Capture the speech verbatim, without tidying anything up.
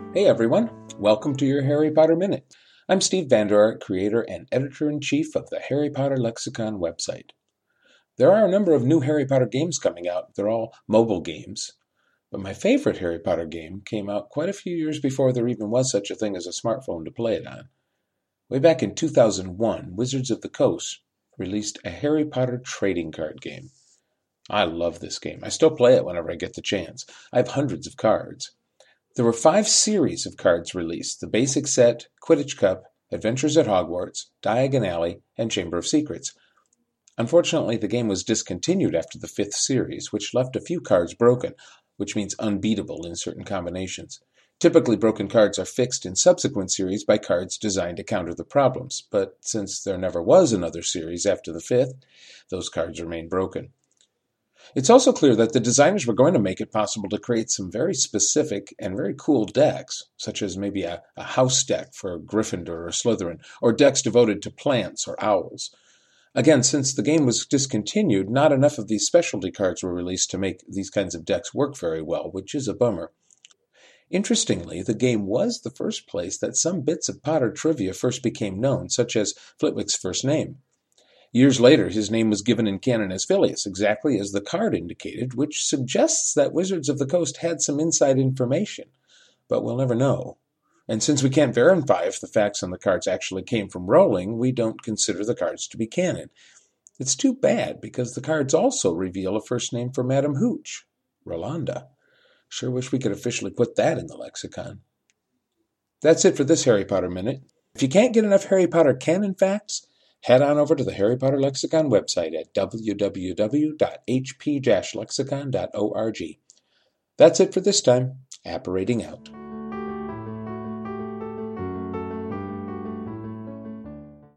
Hey everyone, welcome to your Harry Potter Minute. I'm Steve Vander Ark, creator and editor-in-chief of the Harry Potter Lexicon website. There are a number of new Harry Potter games coming out. They're all mobile games. But my favorite Harry Potter game came out quite a few years before there even was such a thing as a smartphone to play it on. Way back in two thousand one, Wizards of the Coast released a Harry Potter trading card game. I love this game. I still play it whenever I get the chance. I have hundreds of cards. There were five series of cards released: the Basic Set, Quidditch Cup, Adventures at Hogwarts, Diagon Alley, and Chamber of Secrets. Unfortunately, the game was discontinued after the fifth series, which left a few cards broken, which means unbeatable in certain combinations. Typically, broken cards are fixed in subsequent series by cards designed to counter the problems, but since there never was another series after the fifth, those cards remain broken. It's also clear that the designers were going to make it possible to create some very specific and very cool decks, such as maybe a, a house deck for Gryffindor or Slytherin, or decks devoted to plants or owls. Again, since the game was discontinued, not enough of these specialty cards were released to make these kinds of decks work very well, which is a bummer. Interestingly, the game was the first place that some bits of Potter trivia first became known, such as Flitwick's first name. Years later, his name was given in canon as Filius, exactly as the card indicated, which suggests that Wizards of the Coast had some inside information. But we'll never know. And since we can't verify if the facts on the cards actually came from Rowling, we don't consider the cards to be canon. It's too bad, because the cards also reveal a first name for Madame Hooch, Rolanda. Sure wish we could officially put that in the lexicon. That's it for this Harry Potter Minute. If you can't get enough Harry Potter canon facts, head on over to the Harry Potter Lexicon website at w w w dot h p dash lexicon dot org. That's it for this time. Apparating out.